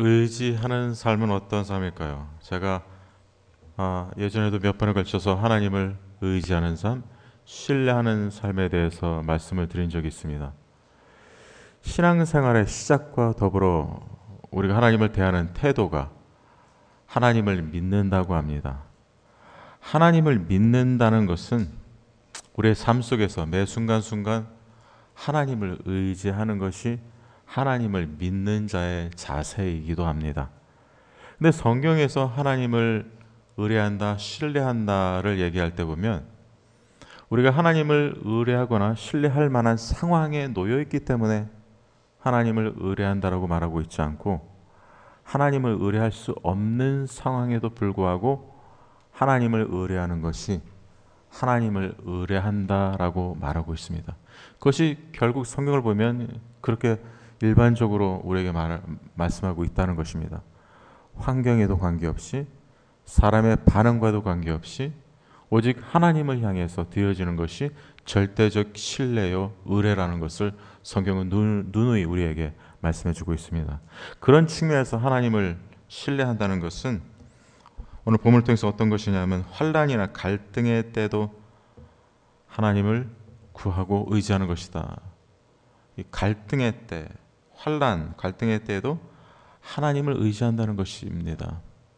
의지하는 삶은 어떤 삶일까요? 제가 예전에도 몇 번에 걸쳐서 하나님을 의지하는 삶, 신뢰하는 삶에 대해서 말씀을 드린 적이 있습니다. 신앙생활의 시작과 더불어 우리가 하나님을 대하는 태도가 하나님을 믿는다고 합니다. 하나님을 믿는다는 것은 우리의 삶 속에서 매 순간순간 하나님을 의지하는 것이 하나님을 믿는 자의 자세이기도 합니다. 근데 성경에서 하나님을 의뢰한다, 신뢰한다를 얘기할 때 보면 우리가 하나님을 의뢰하거나 신뢰할 만한 상황에 놓여 있기 때문에 하나님을 의뢰한다라고 말하고 있지 않고, 하나님을 의뢰할 수 없는 상황에도 불구하고 하나님을 의뢰하는 것이 하나님을 의뢰한다라고 말하고 있습니다. 그것이 결국 성경을 보면 그렇게 일반적으로 우리에게 말씀하고 있다는 것입니다. 환경에도 관계없이, 사람의 반응과도 관계없이 오직 하나님을 향해서 드려지는 것이 절대적 신뢰요 의뢰라는 것을 성경은 누누이 우리에게 말씀해 주고 있습니다. 그런 측면에서 하나님을 신뢰한다는 것은 오늘 본문을 통해서 어떤 것이냐면, 환난이나 갈등의 때도 하나님을 구하고 의지하는 것이다. 이 갈등의 때, 환난, 갈등의 때에도 하나님을 의지한다는 것입니다.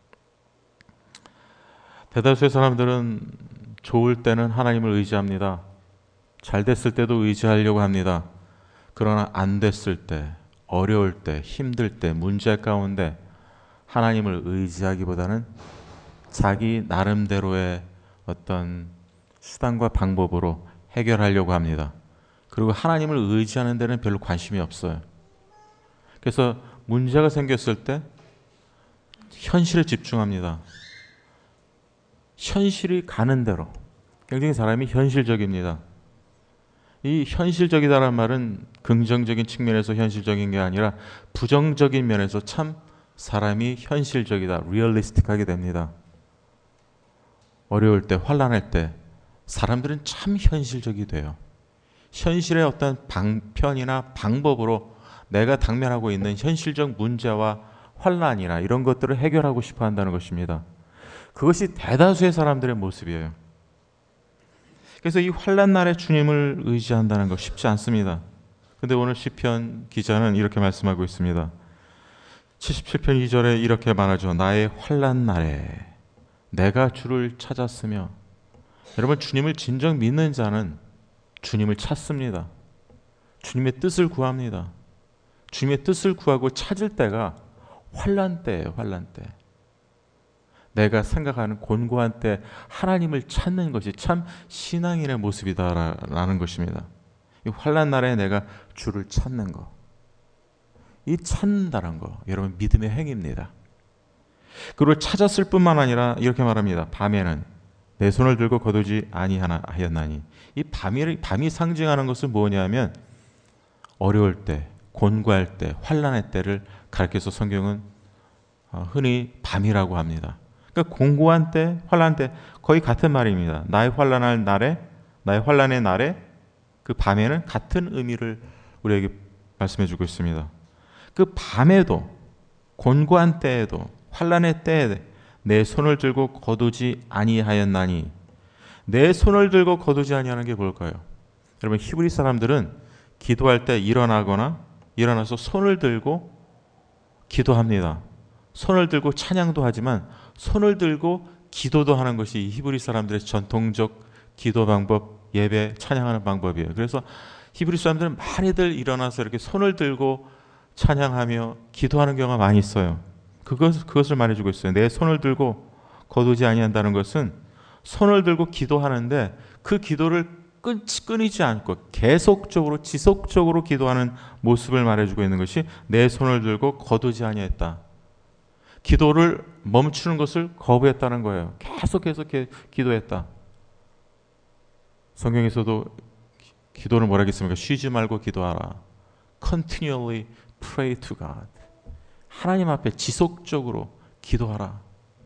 대다수의 사람들은 좋을 때는 하나님을 의지합니다. 잘 됐을 때도 의지하려고 합니다. 그러나 안 됐을 때, 어려울 때, 힘들 때, 문제 가운데 하나님을 의지하기보다는 자기 나름대로의 어떤 수단과 방법으로 해결하려고 합니다. 그리고 하나님을 의지하는 데는 별로 관심이 없어요. 그래서 문제가 생겼을 때 현실에 집중합니다. 현실이 가는 대로. 굉장히 사람이 현실적입니다. 이 현실적이다라는 말은 긍정적인 측면에서 현실적인 게 아니라 부정적인 면에서 참 사람이 현실적이다, 리얼리스틱하게 됩니다. 어려울 때, 환난할 때 사람들은 참 현실적이 돼요. 현실의 어떤 방편이나 방법으로 내가 당면하고 있는 현실적 문제와 환난이나 이런 것들을 해결하고 싶어 한다는 것입니다. 그것이 대다수의 사람들의 모습이에요. 그래서 이 환난 날에 주님을 의지한다는 거 쉽지 않습니다. 근데 오늘 시편 기자는 이렇게 말씀하고 있습니다. 77편 2절에 이렇게 말하죠. 나의 환난 날에 내가 주를 찾았으며. 여러분, 주님을 진정 믿는 자는 주님을 찾습니다. 주님의 뜻을 구합니다. 주님의 뜻을 구하고 찾을 때가 환난 때예요. 환난 때. 내가 생각하는 곤고한 때 하나님을 찾는 것이 참 신앙인의 모습이다라는 것입니다. 이 환난 날에 내가 주를 찾는 것, 이 찾는다는 거, 여러분 믿음의 행위입니다. 그리고 찾았을 뿐만 아니라 이렇게 말합니다. 밤에는 내 손을 들고 거두지 아니하였나니. 이 밤이 상징하는 것은 뭐냐면 어려울 때, 곤고할 때, 환난의 때를 가르쳐서 성경은 흔히 밤이라고 합니다. 그러니까 곤고한 때, 환난 때 거의 같은 말입니다. 나의 환난의 날에 그 밤에는 같은 의미를 우리에게 말씀해 주고 있습니다. 그 밤에도, 곤고한 때에도, 환난의 때에 내 손을 들고 거두지 아니하였나니. 내 손을 들고 거두지 아니하는 게 뭘까요? 여러분, 히브리 사람들은 기도할 때 일어나서 손을 들고 기도합니다. 손을 들고 찬양도 하지만 손을 들고 기도도 하는 것이 히브리 사람들의 전통적 기도 방법, 예배, 찬양하는 방법이에요. 그래서 히브리 사람들은 많이들 일어나서 이렇게 손을 들고 찬양하며 기도하는 경우가 많이 있어요. 그것을 말해주고 있어요. 내 손을 들고 거두지 아니한다는 것은 손을 들고 기도하는데 그 기도를 끊이지 않고 계속적으로 지속적으로 기도하는 모습을 말해주고 있는 것이 내 손을 들고 거두지 아니했다. 기도를 멈추는 것을 거부했다는 거예요. 계속해서 기도했다. 성경에서도 기도를 뭐라 했습니까? 쉬지 말고 기도하라. Continually pray to God. 하나님 앞에 지속적으로 기도하라.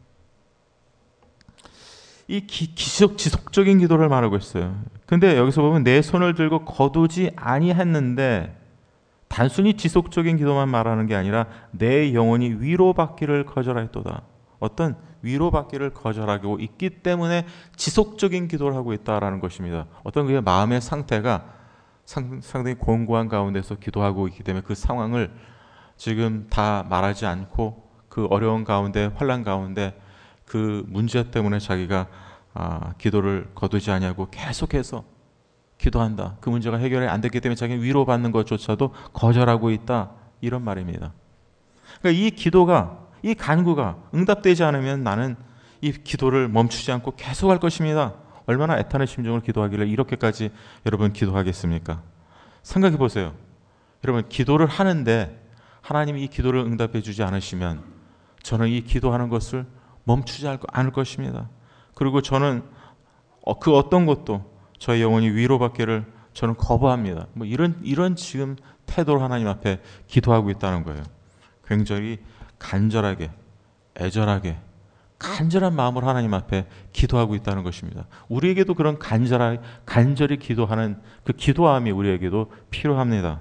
이 지속적인 기도를 말하고 있어요. 근데 여기서 보면 내 손을 들고 거두지 아니했는데 단순히 지속적인 기도만 말하는 게 아니라 내 영혼이 위로받기를 거절하였도다. 어떤 위로받기를 거절하고 있기 때문에 지속적인 기도를 하고 있다라는 것입니다. 어떤 그의 마음의 상태가 상당히 곤고한 가운데서 기도하고 있기 때문에 그 상황을 지금 다 말하지 않고 그 어려운 가운데, 환난 가운데 그 문제 때문에 자기가 기도를 거두지 아니하고 계속해서 기도한다. 그 문제가 해결이 안 됐기 때문에 자기는 위로받는 것조차도 거절하고 있다. 이런 말입니다. 그러니까 이 기도가, 이 간구가 응답되지 않으면 나는 이 기도를 멈추지 않고 계속할 것입니다. 얼마나 애타는 심정을 기도하길래 이렇게까지 여러분 기도하겠습니까? 생각해 보세요. 여러분 기도를 하는데 하나님이 이 기도를 응답해 주지 않으시면 저는 이 기도하는 것을 멈추지 않을 것입니다. 그리고 저는 그 어떤 것도 저의 영혼이 위로받기를 저는 거부합니다. 뭐 이런 지금 태도로 하나님 앞에 기도하고 있다는 거예요. 굉장히 간절하게, 애절하게, 간절한 마음으로 하나님 앞에 기도하고 있다는 것입니다. 우리에게도 그런 간절히 기도하는 그 기도함이 우리에게도 필요합니다.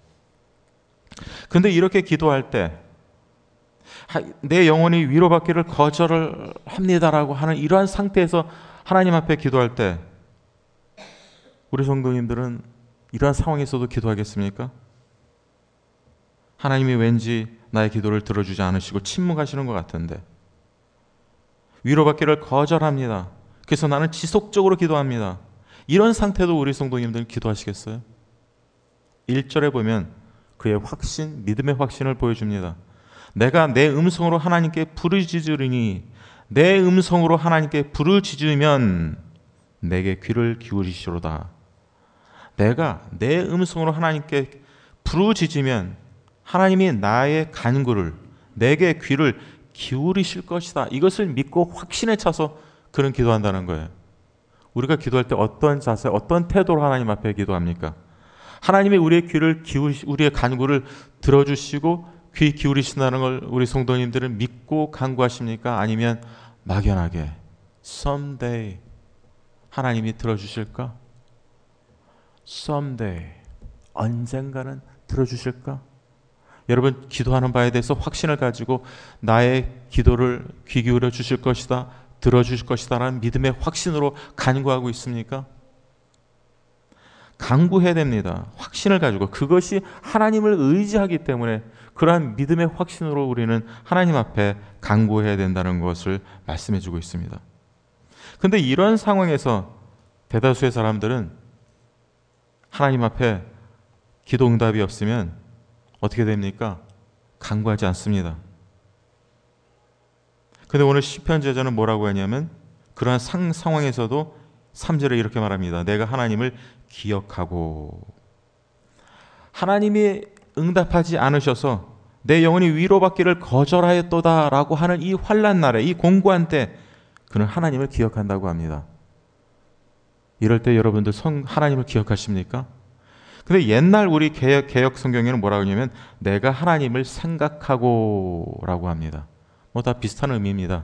근데 이렇게 기도할 때 내 영혼이 위로받기를 거절을 합니다라고 하는 이러한 상태에서 하나님 앞에 기도할 때 우리 성도님들은 이러한 상황에서도 기도하겠습니까? 하나님이 왠지 나의 기도를 들어주지 않으시고 침묵하시는 것 같은데 위로받기를 거절합니다. 그래서 나는 지속적으로 기도합니다. 이런 상태도 우리 성도님들은 기도하시겠어요? 1절에 보면 그의 확신, 믿음의 확신을 보여줍니다. 내가 내 음성으로 하나님께 부르짖으리니 내 음성으로 하나님께 부르짖으면 내게 귀를 기울이시로다. 내가 내 음성으로 하나님께 부르짖으면 하나님이 나의 간구를, 내게 귀를 기울이실 것이다. 이것을 믿고 확신에 차서 그런 기도한다는 거예요. 우리가 기도할 때 어떤 자세, 어떤 태도로 하나님 앞에 기도합니까? 하나님이 우리의 간구를 들어주시고 귀 기울이신다는 걸 우리 성도님들은 믿고 간구하십니까? 아니면 막연하게 someday 하나님이 들어주실까? someday 언젠가는 들어주실까? 여러분 기도하는 바에 대해서 확신을 가지고 나의 기도를 귀 기울여 주실 것이다, 들어주실 것이다 라는 믿음의 확신으로 간구하고 있습니까? 간구해야 됩니다. 확신을 가지고 그것이 하나님을 의지하기 때문에 그러한 믿음의 확신으로 우리는 하나님 앞에 간구해야 된다는 것을 말씀해 주고 있습니다. 그런데 이런 상황에서 대다수의 사람들은 하나님 앞에 기도 응답이 없으면 어떻게 됩니까? 간구하지 않습니다. 그런데 오늘 시편 제자는 뭐라고 하냐면 그러한 상황에서도 3절에 이렇게 말합니다. 내가 하나님을 기억하고 하나님이 응답하지 않으셔서 내 영혼이 위로받기를 거절하였도다라고 하는 이 환난 날에 이 공고한 때 그는 하나님을 기억한다고 합니다. 이럴 때 여러분들 하나님을 기억하십니까? 근데 옛날 우리 개역 성경에는 뭐라고 하냐면 내가 하나님을 생각하고 라고 합니다. 뭐 다 비슷한 의미입니다.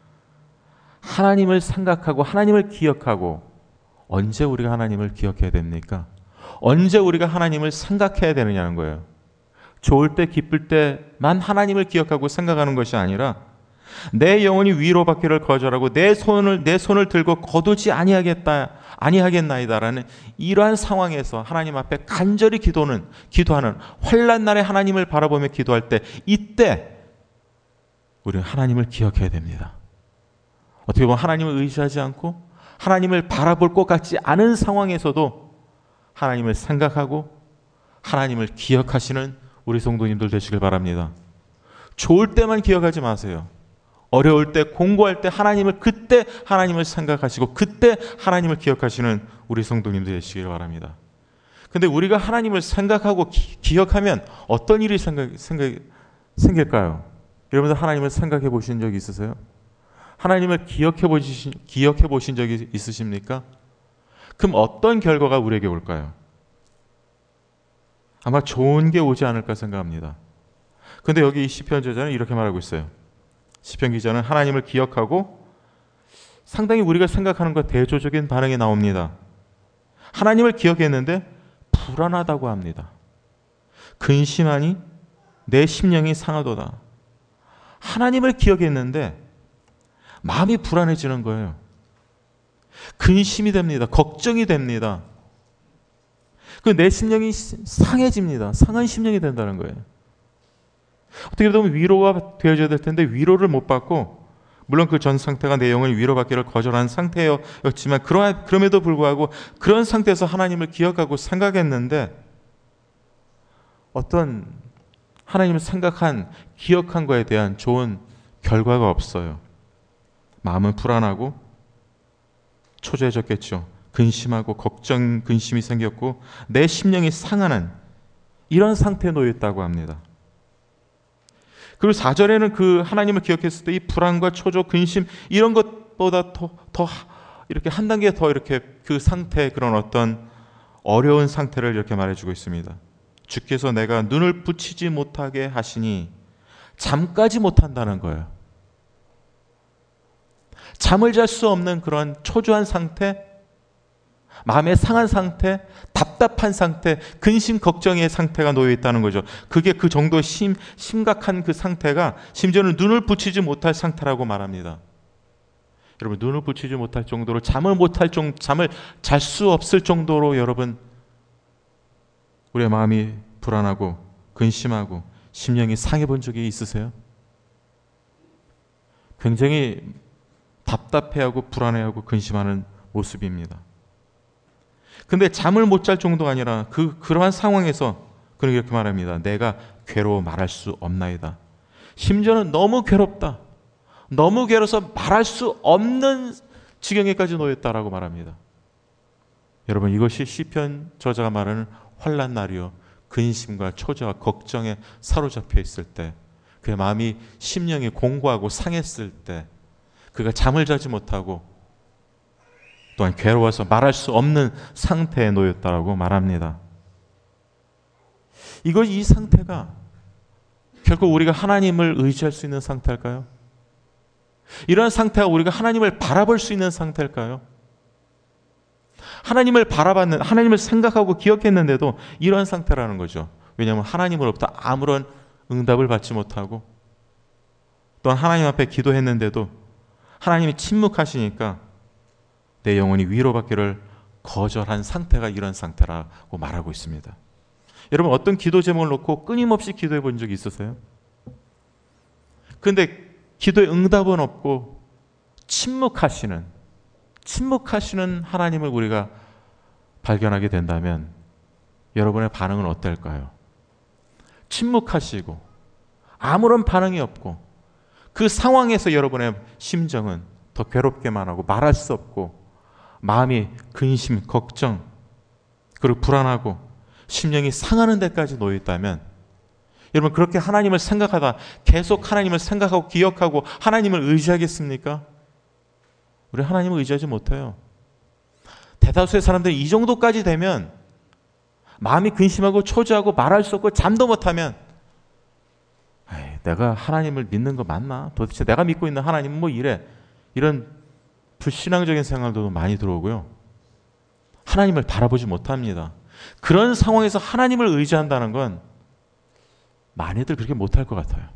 하나님을 생각하고 하나님을 기억하고 언제 우리가 하나님을 기억해야 됩니까? 언제 우리가 하나님을 생각해야 되느냐는 거예요. 좋을 때 기쁠 때만 하나님을 기억하고 생각하는 것이 아니라 내 영혼이 위로받기를 거절하고 내 손을 들고 거두지 아니하겠나이다라는 이러한 상황에서 하나님 앞에 간절히 기도하는 환난 날에 하나님을 바라보며 기도할 때 이때 우리는 하나님을 기억해야 됩니다. 어떻게 보면 하나님을 의지하지 않고 하나님을 바라볼 것 같지 않은 상황에서도 하나님을 생각하고 하나님을 기억하시는 우리 성도님들 되시길 바랍니다. 좋을 때만 기억하지 마세요. 어려울 때, 공고할 때 그때 하나님을 생각하시고 그때 하나님을 기억하시는 우리 성도님들 되시길 바랍니다. 근데 우리가 하나님을 생각하고 기억하면 어떤 일이 생길까요? 여러분들 하나님을 생각해 보신 적이 있으세요? 하나님을 기억해 보신 적이 있으십니까? 그럼 어떤 결과가 우리에게 올까요? 아마 좋은 게 오지 않을까 생각합니다. 그런데 여기 이 시편 저자는 이렇게 말하고 있어요. 시편 기자는 하나님을 기억하고 상당히 우리가 생각하는 것과 대조적인 반응이 나옵니다. 하나님을 기억했는데 불안하다고 합니다. 근심하니 내 심령이 상하도다. 하나님을 기억했는데 마음이 불안해지는 거예요. 근심이 됩니다. 걱정이 됩니다. 내 심령이 상해집니다. 상한 심령이 된다는 거예요. 어떻게 보면 위로가 되어져야 될 텐데 위로를 못 받고, 물론 그 전 상태가 내 영을 위로받기를 거절한 상태였지만 그럼에도 불구하고 그런 상태에서 하나님을 기억하고 생각했는데 어떤 하나님을 생각한, 기억한 거에 대한 좋은 결과가 없어요. 마음은 불안하고 초조해졌겠죠. 근심하고 걱정, 근심이 생겼고 내 심령이 상하는 이런 상태에 놓였다고 합니다. 그리고 4절에는 그 하나님을 기억했을 때 이 불안과 초조, 근심 이런 것보다 더 이렇게 한 단계 더 이렇게 그 상태, 그런 어떤 어려운 상태를 이렇게 말해주고 있습니다. 주께서 내가 눈을 붙이지 못하게 하시니 잠까지 못한다는 거예요. 잠을 잘 수 없는 그런 초조한 상태, 마음의 상한 상태, 답답한 상태, 근심 걱정의 상태가 놓여 있다는 거죠. 그게 그 정도 심각한 그 상태가 심지어는 눈을 붙이지 못할 상태라고 말합니다. 여러분, 눈을 붙이지 못할 정도로 잠을 잘 수 없을 정도로 여러분 우리의 마음이 불안하고 근심하고 심령이 상해 본 적이 있으세요? 굉장히 답답해하고 불안해하고 근심하는 모습입니다. 근데 잠을 못 잘 정도가 아니라 그러한 상황에서 그는 이렇게 말합니다. 내가 괴로워 말할 수 없나이다. 심지어는 너무 괴롭다. 너무 괴로워서 말할 수 없는 지경에까지 놓였다라고 말합니다. 여러분, 이것이 시편 저자가 말하는 환난 날이요, 근심과 초조와 걱정에 사로잡혀 있을 때, 그의 마음이 심령이 공고하고 상했을 때, 그가 잠을 자지 못하고 또한 괴로워서 말할 수 없는 상태에 놓였다라고 말합니다. 이 상태가 결국 우리가 하나님을 의지할 수 있는 상태일까요? 이러한 상태가 우리가 하나님을 바라볼 수 있는 상태일까요? 하나님을 생각하고 기억했는데도 이러한 상태라는 거죠. 왜냐하면 하나님으로부터 아무런 응답을 받지 못하고, 또한 하나님 앞에 기도했는데도 하나님이 침묵하시니까 내 영혼이 위로받기를 거절한 상태가 이런 상태라고 말하고 있습니다. 여러분, 어떤 기도 제목을 놓고 끊임없이 기도해 본 적이 있으세요? 그런데 기도의 응답은 없고 침묵하시는 하나님을 우리가 발견하게 된다면 여러분의 반응은 어떨까요? 침묵하시고 아무런 반응이 없고 그 상황에서 여러분의 심정은 더 괴롭게만 하고 말할 수 없고 마음이 근심, 걱정, 그리고 불안하고 심령이 상하는 데까지 놓여 있다면, 여러분, 그렇게 하나님을 생각하다 계속 하나님을 생각하고 기억하고 하나님을 의지하겠습니까? 우리 하나님을 의지하지 못해요. 대다수의 사람들이 이 정도까지 되면, 마음이 근심하고 초조하고 말할 수 없고 잠도 못하면, 내가 하나님을 믿는 거 맞나? 도대체 내가 믿고 있는 하나님은 뭐 이래? 이런 불신앙적인 생각도 많이 들어오고요. 하나님을 바라보지 못합니다. 그런 상황에서 하나님을 의지한다는 건 많이들 그렇게 못할 것 같아요.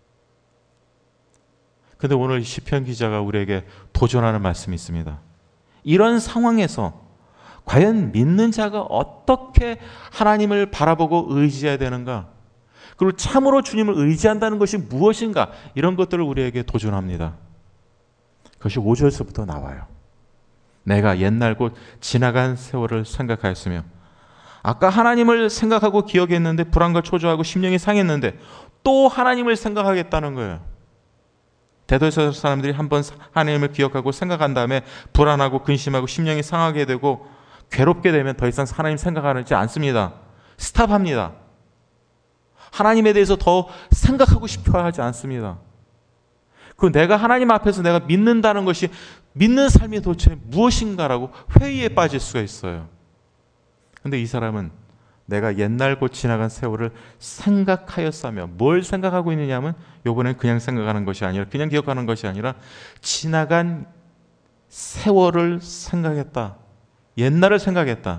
그런데 오늘 시편 기자가 우리에게 도전하는 말씀이 있습니다. 이런 상황에서 과연 믿는 자가 어떻게 하나님을 바라보고 의지해야 되는가? 그리고 참으로 주님을 의지한다는 것이 무엇인가? 이런 것들을 우리에게 도전합니다. 그것이 5절서부터 나와요. 내가 옛날 곧 지나간 세월을 생각하였으며, 아까 하나님을 생각하고 기억했는데 불안과 초조하고 심령이 상했는데 또 하나님을 생각하겠다는 거예요. 대도서 사람들이 한번 하나님을 기억하고 생각한 다음에 불안하고 근심하고 심령이 상하게 되고 괴롭게 되면 더 이상 하나님 생각하지 않습니다. 스탑합니다. 하나님에 대해서 더 생각하고 싶어 하지 않습니다. 그 내가 하나님 앞에서 내가 믿는다는 것이, 믿는 삶이 도대체 무엇인가라고 회의에 빠질 수가 있어요. 근데 이 사람은 내가 옛날 곧 지나간 세월을 생각하였으며, 뭘 생각하고 있느냐면 이번엔 그냥 생각하는 것이 아니라, 그냥 기억하는 것이 아니라 지나간 세월을 생각했다. 옛날을 생각했다.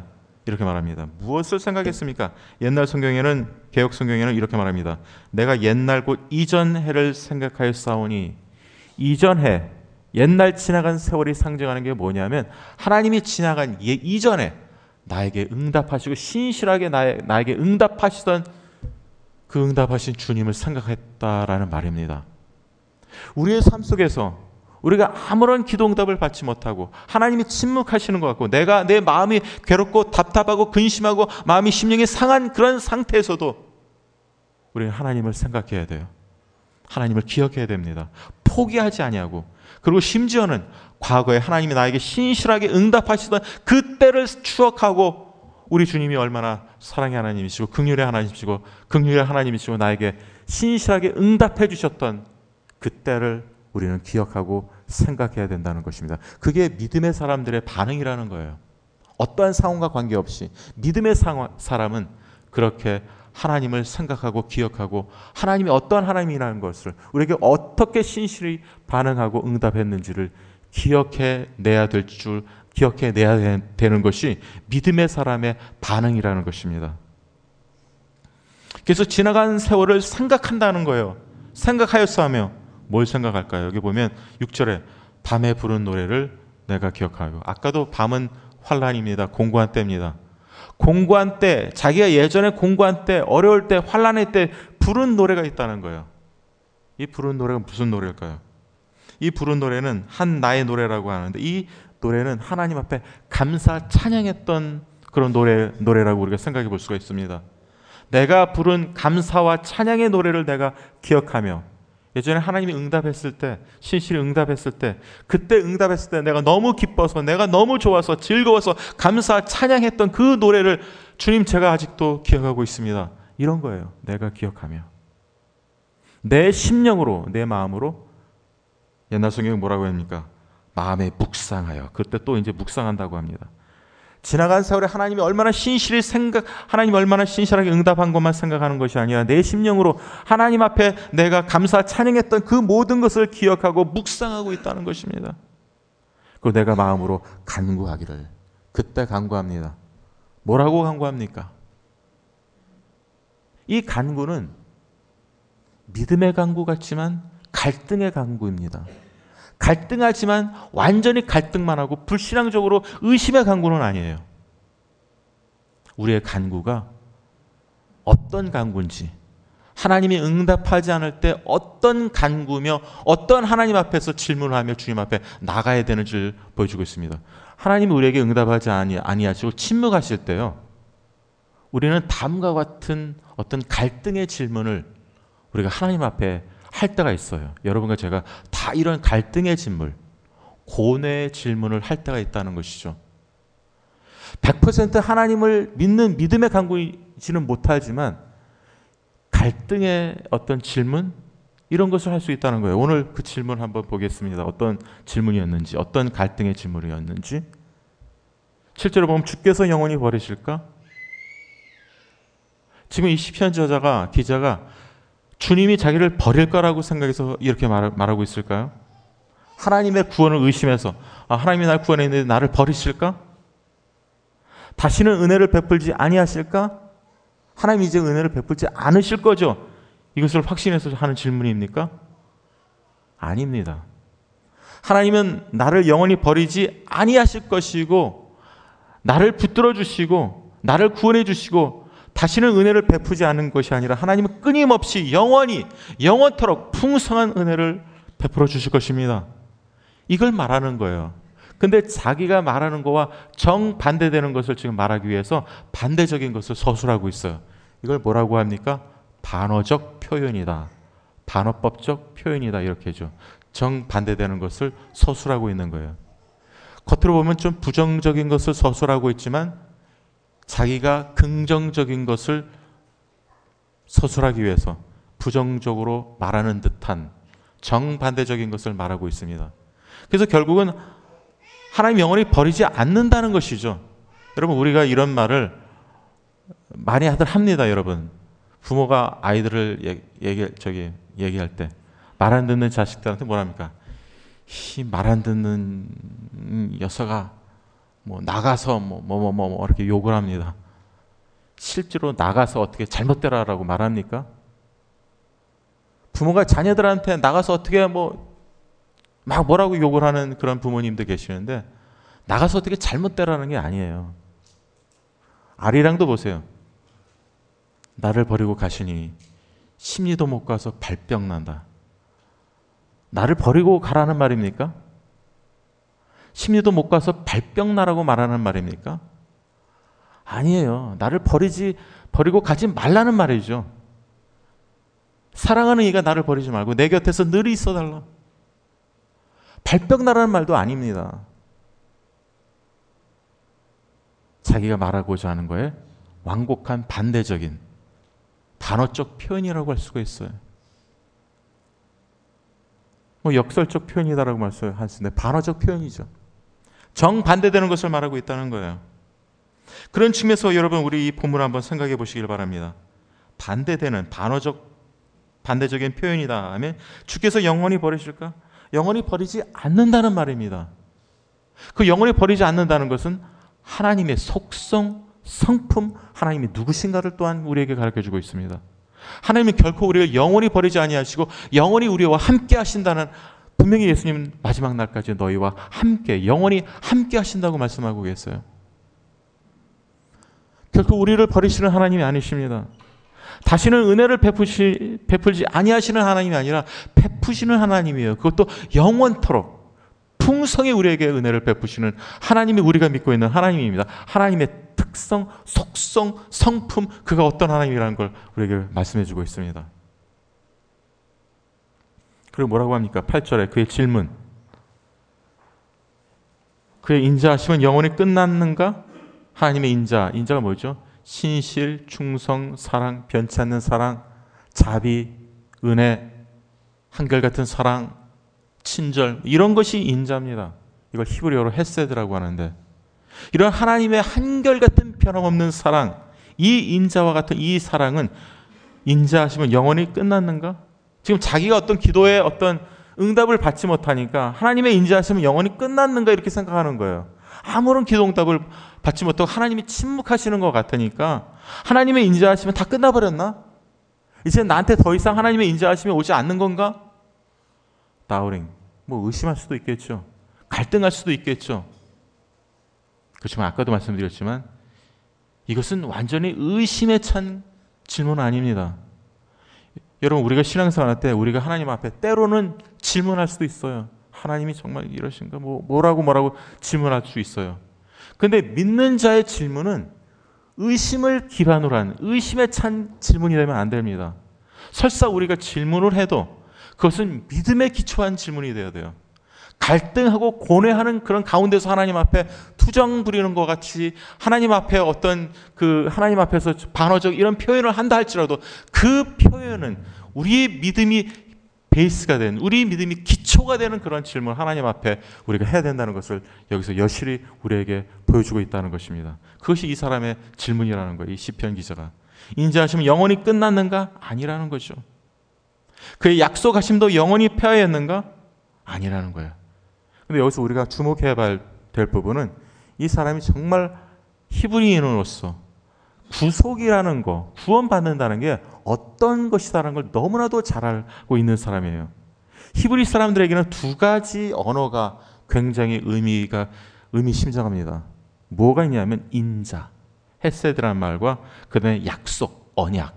이렇게 말합니다. 무엇을 생각했습니까? 옛날 성경에는, 개역 성경에는 이렇게 말합니다. 내가 옛날 곧 이전 해를 생각하였사오니, 이전 해, 옛날 지나간 세월이 상징하는 게 뭐냐면 하나님이 지나간 이전에 나에게 응답하시고 신실하게 나에게 응답하시던 그 응답하신 주님을 생각했다라는 말입니다. 우리의 삶 속에서 우리가 아무런 기도 응답을 받지 못하고 하나님이 침묵하시는 것 같고 내 마음이 괴롭고 답답하고 근심하고 마음이 심령이 상한 그런 상태에서도 우리는 하나님을 생각해야 돼요. 하나님을 기억해야 됩니다. 포기하지 아니하고, 그리고 심지어는 과거에 하나님이 나에게 신실하게 응답하시던 그때를 추억하고 우리 주님이 얼마나 사랑의 하나님이시고 긍휼의 하나님이시고 나에게 신실하게 응답해 주셨던 그때를 우리는 기억하고 생각해야 된다는 것입니다. 그게 믿음의 사람들의 반응이라는 거예요. 어떠한 상황과 관계없이 믿음의 사람은 그렇게 하나님을 생각하고 기억하고 하나님이 어떠한 하나님이라는 것을 우리에게 어떻게 신실히 반응하고 응답했는지를 기억해내야 되는 것이 믿음의 사람의 반응이라는 것입니다. 그래서 지나간 세월을 생각한다는 거예요. 생각하였어 하며 뭘 생각할까요? 여기 보면 6절에 밤에 부른 노래를 내가 기억하여. 아까도 밤은 환란입니다. 공고한 때입니다. 공고한 때, 자기가 예전에 공고한 때, 어려울 때, 환란할 때 부른 노래가 있다는 거예요. 이 부른 노래가 무슨 노래일까요? 이 부른 노래는 한 나의 노래라고 하는데 이 노래는 하나님 앞에 감사 찬양했던 그런 노래라고 우리가 생각해 볼 수가 있습니다. 내가 부른 감사와 찬양의 노래를 내가 기억하며, 예전에 하나님이 응답했을 때, 신실히 응답했을 때, 그때 응답했을 때 내가 너무 기뻐서, 내가 너무 좋아서, 즐거워서 감사 찬양했던 그 노래를 주님 제가 아직도 기억하고 있습니다. 이런 거예요. 내가 기억하며 내 심령으로, 내 마음으로. 옛날 성경은 뭐라고 합니까? 마음에 묵상하여. 그때 또 이제 묵상한다고 합니다. 지나간 세월에 하나님이 얼마나 하나님이 얼마나 신실하게 응답한 것만 생각하는 것이 아니라 내 심령으로 하나님 앞에 내가 감사 찬양했던 그 모든 것을 기억하고 묵상하고 있다는 것입니다. 그리고 내가 마음으로 간구하기를, 그때 간구합니다. 뭐라고 간구합니까? 이 간구는 믿음의 간구 같지만 갈등의 간구입니다. 갈등하지만 완전히 갈등만 하고 불신앙적으로 의심의 간구는 아니에요. 우리의 간구가 어떤 간구인지, 하나님이 응답하지 않을 때 어떤 간구며 어떤 하나님 앞에서 질문하며 주님 앞에 나가야 되는지를 보여주고 있습니다. 하나님이 우리에게 응답하지 아니하시고 침묵하실 때요, 우리는 다음과 같은 어떤 갈등의 질문을 우리가 하나님 앞에 할 때가 있어요. 여러분과 제가 다 이런 갈등의 질문, 고뇌의 질문을 할 때가 있다는 것이죠. 100% 하나님을 믿는 믿음의 간구이지는 못하지만 갈등의 어떤 질문, 이런 것을 할 수 있다는 거예요. 오늘 그 질문 한번 보겠습니다. 어떤 질문이었는지, 어떤 갈등의 질문이었는지. 7절에 보면 주께서 영원히 버리실까? 지금 이 시편 기자가 주님이 자기를 버릴 거라고 생각해서 이렇게 말하고 있을까요? 하나님의 구원을 의심해서 하나님이 날 구원했는데 나를 버리실까? 다시는 은혜를 베풀지 아니하실까? 하나님이 이제 은혜를 베풀지 않으실 거죠? 이것을 확신해서 하는 질문입니까? 아닙니다. 하나님은 나를 영원히 버리지 아니하실 것이고 나를 붙들어 주시고 나를 구원해 주시고 다시는 은혜를 베푸지 않은 것이 아니라 하나님은 끊임없이 영원토록 풍성한 은혜를 베풀어 주실 것입니다. 이걸 말하는 거예요. 근데 자기가 말하는 거와 정반대되는 것을 지금 말하기 위해서 반대적인 것을 서술하고 있어요. 이걸 뭐라고 합니까? 반어적 표현이다. 반어법적 표현이다. 이렇게 해죠. 정반대되는 것을 서술하고 있는 거예요. 겉으로 보면 좀 부정적인 것을 서술하고 있지만 자기가 긍정적인 것을 서술하기 위해서 부정적으로 말하는 듯한 정반대적인 것을 말하고 있습니다. 그래서 결국은 하나님 영원히 버리지 않는다는 것이죠. 여러분, 우리가 이런 말을 많이 합니다. 여러분, 부모가 아이들을 얘기할 때 말 안 듣는 자식들한테 뭐랍니까? 이 말 안 듣는 녀석아, 나가서 이렇게 욕을 합니다. 실제로 나가서 어떻게 잘못되라라고 말합니까? 부모가 자녀들한테 나가서 어떻게 막 뭐라고 욕을 하는 그런 부모님도 계시는데, 나가서 어떻게 잘못되라는 게 아니에요. 아리랑도 보세요. 나를 버리고 가시니 심리도 못 가서 발병 난다. 나를 버리고 가라는 말입니까? 심리도 못 가서 발병 나라고 말하는 말입니까? 아니에요. 나를 버리고 가지 말라는 말이죠. 사랑하는 이가 나를 버리지 말고 내 곁에서 늘 있어달라. 발병 나라는 말도 아닙니다. 자기가 말하고자 하는 거에 완곡한 반대적인 단어적 표현이라고 할 수가 있어요. 역설적 표현이다라고 말씀하시는데 반어적 표현이죠. 정반대되는 것을 말하고 있다는 거예요. 그런 측면에서 여러분, 우리 이 본문을 한번 생각해 보시길 바랍니다. 반대되는 반대적인 표현이다 하면 주께서 영원히 버리실까? 영원히 버리지 않는다는 말입니다. 그 영원히 버리지 않는다는 것은 하나님의 속성, 성품, 하나님이 누구신가를 또한 우리에게 가르쳐주고 있습니다. 하나님은 결코 우리를 영원히 버리지 아니하시고 영원히 우리와 함께 하신다는, 분명히 예수님은 마지막 날까지 너희와 함께, 영원히 함께 하신다고 말씀하고 계세요. 결코 우리를 버리시는 하나님이 아니십니다. 다시는 은혜를 베풀지 아니하시는 하나님이 아니라 베푸시는 하나님이에요. 그것도 영원토록 풍성히 우리에게 은혜를 베푸시는 하나님이 우리가 믿고 있는 하나님입니다. 하나님의 특성, 속성, 성품, 그가 어떤 하나님이라는 걸 우리에게 말씀해 주고 있습니다. 그리고 뭐라고 합니까? 8절에 그의 질문. 그의 인자하심은 영원히 끝났는가? 하나님의 인자가 뭐죠? 신실, 충성, 사랑, 변치 않는 사랑, 자비, 은혜, 한결같은 사랑, 친절, 이런 것이 인자입니다. 이걸 히브리어로 헤세드라고 하는데, 이런 하나님의 한결같은 변함없는 사랑, 이 인자와 같은 이 사랑은, 인자하시면 영원히 끝났는가? 지금 자기가 어떤 기도에 어떤 응답을 받지 못하니까 하나님의 인자하시면 영원히 끝났는가 이렇게 생각하는 거예요. 아무런 기도 응답을 받지 못하고 하나님이 침묵하시는 것 같으니까 하나님의 인자하시면 다 끝나버렸나? 이제 나한테 더 이상 하나님의 인자하심이 오지 않는 건가? 다우링, 의심할 수도 있겠죠. 갈등할 수도 있겠죠. 그렇지만 아까도 말씀드렸지만 이것은 완전히 의심에 찬 질문은 아닙니다. 여러분, 우리가 신앙생활할 때 우리가 하나님 앞에 때로는 질문할 수도 있어요. 하나님이 정말 이러신가? 뭐라고 질문할 수 있어요. 근데 믿는 자의 질문은 의심을 기반으로 한, 의심에 찬 질문이 되면 안 됩니다. 설사 우리가 질문을 해도 그것은 믿음에 기초한 질문이 되어야 돼요. 갈등하고 고뇌하는 그런 가운데서 하나님 앞에 투정 부리는 것 같이 하나님 앞에 어떤 하나님 앞에서 반어적 이런 표현을 한다 할지라도 그 표현은 우리의 믿음이 베이스가 된, 우리 믿음이 기초가 되는 그런 질문을 하나님 앞에 우리가 해야 된다는 것을 여기서 여실히 우리에게 보여주고 있다는 것입니다. 그것이 이 사람의 질문이라는 거예요. 이 시편 기자가. 인자하시면 영원히 끝났는가? 아니라는 거죠. 그의 약속하심도 영원히 폐하였는가? 아니라는 거예요. 근데 여기서 우리가 주목해야 될 부분은 이 사람이 정말 히브리인으로서 구속이라는 거, 구원받는다는 게 어떤 것이다라는 걸 너무나도 잘 알고 있는 사람이에요. 히브리 사람들에게는 두 가지 언어가 굉장히 의미심장합니다. 뭐가 있냐면 인자, 헤세드라는 말과 그다음에 약속, 언약.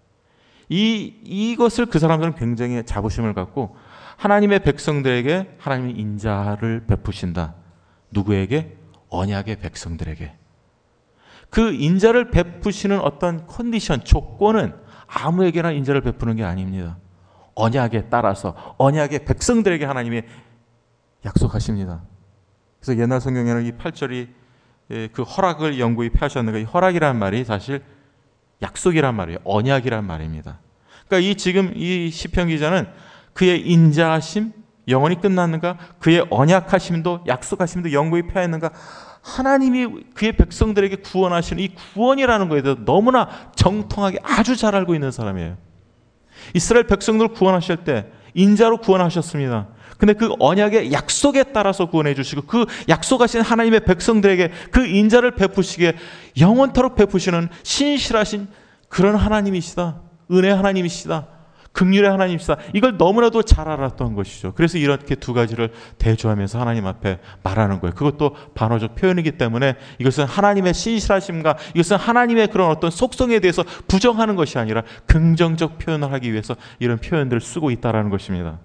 이것을 그 사람들은 굉장히 자부심을 갖고 하나님의 백성들에게 하나님의 인자를 베푸신다. 누구에게? 언약의 백성들에게. 그 인자를 베푸시는 어떤 컨디션, 조건은 아무에게나 인자를 베푸는 게 아닙니다. 언약에 따라서 언약의 백성들에게 하나님이 약속하십니다. 그래서 옛날 성경에는 이 8절이 그 허락을 영구히 폐하셨는가, 이 허락이란 말이 사실 약속이란 말이에요. 언약이란 말입니다. 그러니까 지금 이 시편 기자는 그의 인자하심 영원히 끝났는가, 그의 언약하심도 약속하심도 영구히 폐하였는가, 하나님이 그의 백성들에게 구원하시는 이 구원이라는 거에 대해서 너무나 정통하게 아주 잘 알고 있는 사람이에요. 이스라엘 백성들을 구원하실 때 인자로 구원하셨습니다. 근데 그 언약의 약속에 따라서 구원해 주시고 그 약속하신 하나님의 백성들에게 그 인자를 베푸시기에 영원토록 베푸시는 신실하신 그런 하나님이시다. 은혜 하나님이시다. 긍휼의 하나님이시다. 이걸 너무나도 잘 알았던 것이죠. 그래서 이렇게 두 가지를 대조하면서 하나님 앞에 말하는 거예요. 그것도 반어적 표현이기 때문에 이것은 하나님의 신실하심과 이것은 하나님의 그런 어떤 속성에 대해서 부정하는 것이 아니라 긍정적 표현을 하기 위해서 이런 표현들을 쓰고 있다는 것입니다.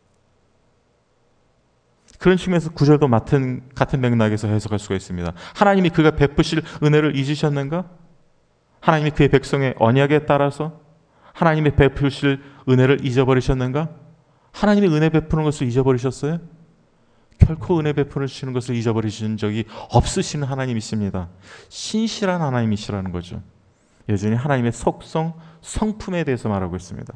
그런 측면에서 구절도 같은 맥락에서 해석할 수가 있습니다. 하나님이 그가 베푸실 은혜를 잊으셨는가? 하나님이 그의 백성의 언약에 따라서 하나님이 베푸실 은혜를 잊어버리셨는가? 하나님이 은혜 베푸는 것을 잊어버리셨어요? 결코 은혜 베푸시는 것을 잊어버리신 적이 없으신 하나님이십니다. 신실한 하나님이시라는 거죠. 여전히 하나님의 속성, 성품에 대해서 말하고 있습니다.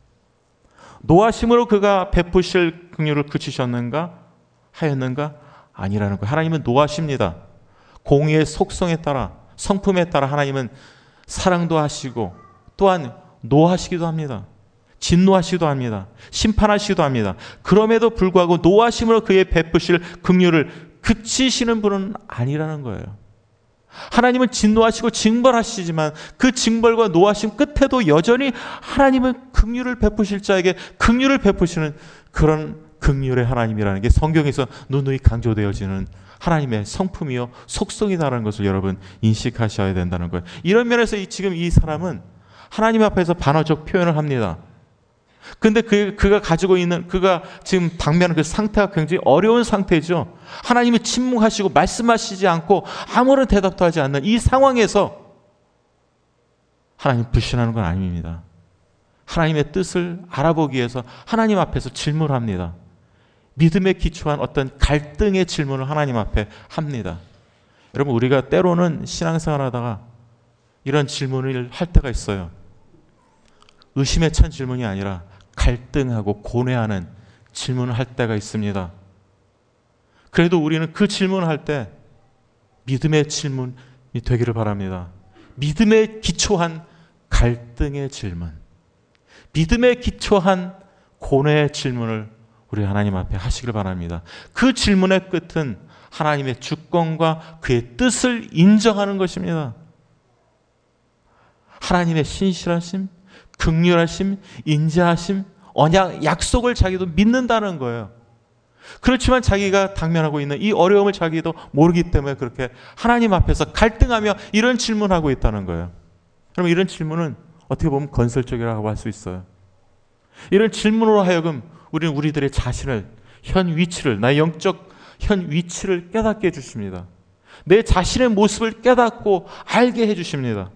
노하심으로 그가 베푸실 긍휼을 그치셨는가? 하였는가? 아니라는 거예요. 하나님은 노하십니다. 공의의 속성에 따라, 성품에 따라 하나님은 사랑도 하시고 또한 노하시기도 합니다. 진노하시기도 합니다. 심판하시기도 합니다. 그럼에도 불구하고 노하심으로 그의 베푸실 긍휼을 그치시는 분은 아니라는 거예요. 하나님은 진노하시고 징벌하시지만 그 징벌과 노하심 끝에도 여전히 하나님은 긍휼을 베푸실 자에게 긍휼을 베푸시는 그런 긍휼의 하나님이라는 게 성경에서 누누이 강조되어지는 하나님의 성품이요 속성이다라는 것을 여러분 인식하셔야 된다는 거예요. 이런 면에서 지금 이 사람은 하나님 앞에서 반어적 표현을 합니다. 근데 그가 가지고 있는, 그가 지금 당면한 그 상태가 굉장히 어려운 상태죠. 하나님이 침묵하시고 말씀하시지 않고 아무런 대답도 하지 않는 이 상황에서 하나님 불신하는 건 아닙니다. 하나님의 뜻을 알아보기 위해서 하나님 앞에서 질문합니다. 믿음에 기초한 어떤 갈등의 질문을 하나님 앞에 합니다. 여러분, 우리가 때로는 신앙생활 하다가 이런 질문을 할 때가 있어요. 의심에 찬 질문이 아니라 갈등하고 고뇌하는 질문을 할 때가 있습니다. 그래도 우리는 그 질문을 할 때 믿음의 질문이 되기를 바랍니다. 믿음에 기초한 갈등의 질문, 믿음에 기초한 고뇌의 질문을 우리 하나님 앞에 하시길 바랍니다. 그 질문의 끝은 하나님의 주권과 그의 뜻을 인정하는 것입니다. 하나님의 신실하심, 긍휼하심, 인자하심, 언약, 약속을 자기도 믿는다는 거예요. 그렇지만 자기가 당면하고 있는 이 어려움을 자기도 모르기 때문에 그렇게 하나님 앞에서 갈등하며 이런 질문하고 있다는 거예요. 그럼 이런 질문은 어떻게 보면 건설적이라고 할 수 있어요. 이런 질문으로 하여금 우리는 우리들의 자신을, 현 위치를, 나의 영적 현 위치를 깨닫게 해주십니다. 내 자신의 모습을 깨닫고 알게 해주십니다.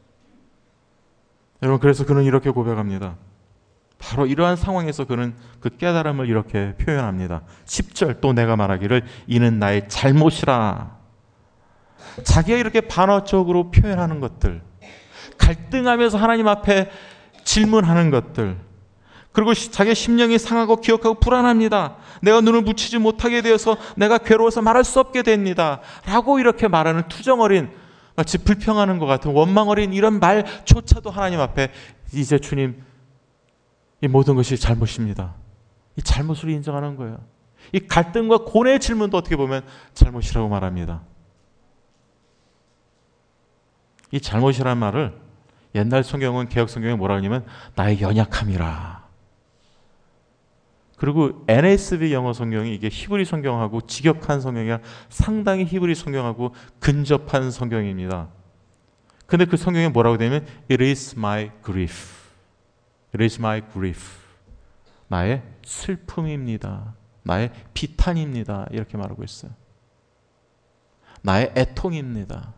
여러분, 그래서 그는 이렇게 고백합니다. 바로 이러한 상황에서 그는 그 깨달음을 이렇게 표현합니다. 10절, 또 내가 말하기를 이는 나의 잘못이라. 자기가 이렇게 반어적으로 표현하는 것들, 갈등하면서 하나님 앞에 질문하는 것들, 그리고 자기의 심령이 상하고 기억하고 불안합니다. 내가 눈을 붙이지 못하게 되어서 내가 괴로워서 말할 수 없게 됩니다. 라고 이렇게 말하는 투정어린, 마치 불평하는 것 같은 원망어린 이런 말조차도 하나님 앞에 이제 주님, 이 모든 것이 잘못입니다. 이 잘못을 인정하는 거예요. 이 갈등과 고뇌의 질문도 어떻게 보면 잘못이라고 말합니다. 이 잘못이라는 말을 옛날 성경은, 개혁 성경에 뭐라고 하냐면 나의 연약함이라. 그리고 NSV 영어 성경이 이게 히브리 성경하고 직역한 성경이라 상당히 히브리 성경하고 근접한 성경입니다. 근데 그 성경에 뭐라고 되냐면 It is my grief. It is my grief. 나의 슬픔입니다. 나의 비탄입니다. 이렇게 말하고 있어요. 나의 애통입니다.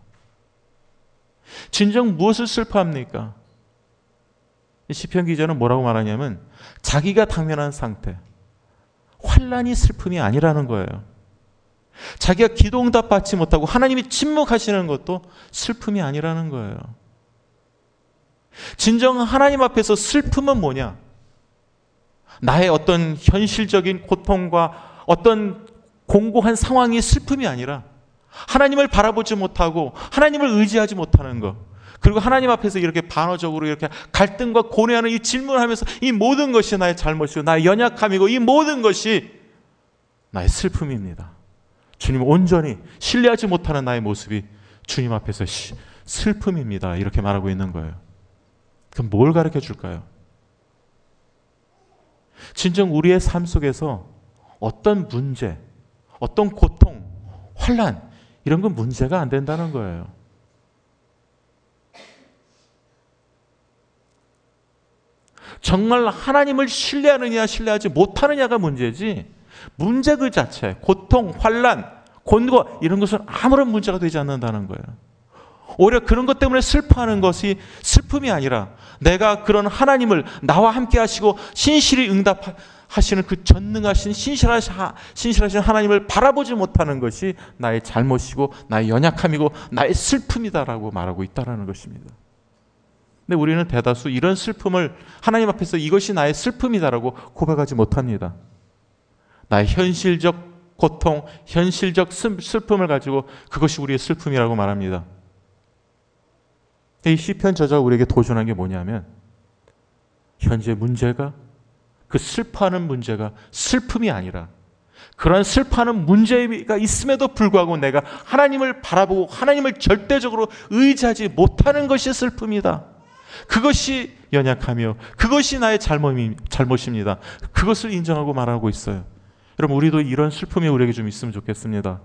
진정 무엇을 슬퍼합니까? 시편 기자는 뭐라고 말하냐면 자기가 당면한 상태, 환난이 슬픔이 아니라는 거예요. 자기가 기도응답 받지 못하고 하나님이 침묵하시는 것도 슬픔이 아니라는 거예요. 진정 하나님 앞에서 슬픔은 뭐냐? 나의 어떤 현실적인 고통과 어떤 공고한 상황이 슬픔이 아니라 하나님을 바라보지 못하고 하나님을 의지하지 못하는 것, 그리고 하나님 앞에서 이렇게 반어적으로 이렇게 갈등과 고뇌하는 이 질문을 하면서 이 모든 것이 나의 잘못이고 나의 연약함이고 이 모든 것이 나의 슬픔입니다. 주님 온전히 신뢰하지 못하는 나의 모습이 주님 앞에서 슬픔입니다. 이렇게 말하고 있는 거예요. 그럼 뭘 가르쳐 줄까요? 진정 우리의 삶 속에서 어떤 문제, 어떤 고통, 환난 이런 건 문제가 안 된다는 거예요. 정말 하나님을 신뢰하느냐 신뢰하지 못하느냐가 문제지, 문제 그 자체, 고통, 환난, 곤고 이런 것은 아무런 문제가 되지 않는다는 거예요. 오히려 그런 것 때문에 슬퍼하는 것이 슬픔이 아니라 내가 그런 하나님을 나와 함께 하시고 신실히 응답하시는 그 전능하신 신실하신 하나님을 바라보지 못하는 것이 나의 잘못이고 나의 연약함이고 나의 슬픔이다라고 말하고 있다는 것입니다. 근데 우리는 대다수 이런 슬픔을 하나님 앞에서 이것이 나의 슬픔이다라고 고백하지 못합니다. 나의 현실적 고통, 현실적 슬픔을 가지고 그것이 우리의 슬픔이라고 말합니다. 이 시편 저자가 우리에게 도전한 게 뭐냐면, 현재 문제가, 그 슬퍼하는 문제가 슬픔이 아니라 그런 슬퍼하는 문제가 있음에도 불구하고 내가 하나님을 바라보고 하나님을 절대적으로 의지하지 못하는 것이 슬픔이다. 그것이 연약하며 그것이 나의 잘못입니다. 그것을 인정하고 말하고 있어요. 여러분, 우리도 이런 슬픔이 우리에게 좀 있으면 좋겠습니다.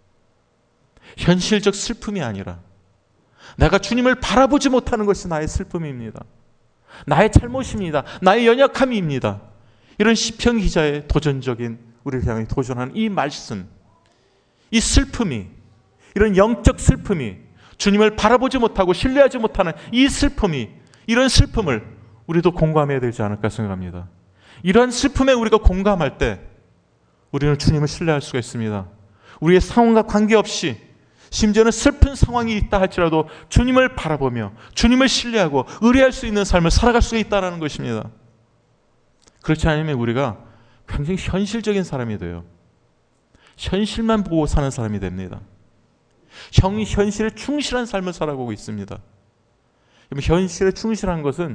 현실적 슬픔이 아니라 내가 주님을 바라보지 못하는 것이 나의 슬픔입니다. 나의 잘못입니다. 나의 연약함입니다. 이런 시편 기자의 도전적인, 우리를 향해 도전하는 이 말씀, 이 슬픔이, 이런 영적 슬픔이, 주님을 바라보지 못하고 신뢰하지 못하는 이 슬픔이, 이런 슬픔을 우리도 공감해야 되지 않을까 생각합니다. 이런 슬픔에 우리가 공감할 때 우리는 주님을 신뢰할 수가 있습니다. 우리의 상황과 관계없이, 심지어는 슬픈 상황이 있다 할지라도 주님을 바라보며 주님을 신뢰하고 의뢰할 수 있는 삶을 살아갈 수가 있다는 것입니다. 그렇지 않으면 우리가 굉장히 현실적인 사람이 돼요. 현실만 보고 사는 사람이 됩니다. 현실에 충실한 삶을 살아가고 있습니다. 현실에 충실한 것은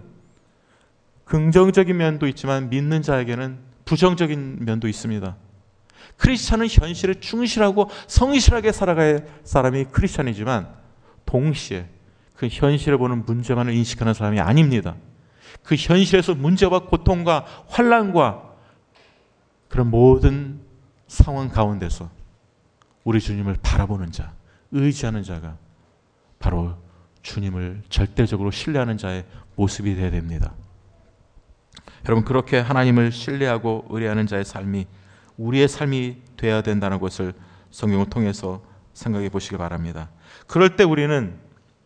긍정적인 면도 있지만 믿는 자에게는 부정적인 면도 있습니다. 크리스찬은 현실에 충실하고 성실하게 살아갈 사람이 크리스찬이지만 동시에 그 현실에 보는 문제만을 인식하는 사람이 아닙니다. 그 현실에서 문제와 고통과 환난과 그런 모든 상황 가운데서 우리 주님을 바라보는 자, 의지하는 자가 바로 주님을 절대적으로 신뢰하는 자의 모습이 되어야 됩니다. 여러분, 그렇게 하나님을 신뢰하고 의뢰하는 자의 삶이 우리의 삶이 되어야 된다는 것을 성경을 통해서 생각해 보시기 바랍니다. 그럴 때 우리는,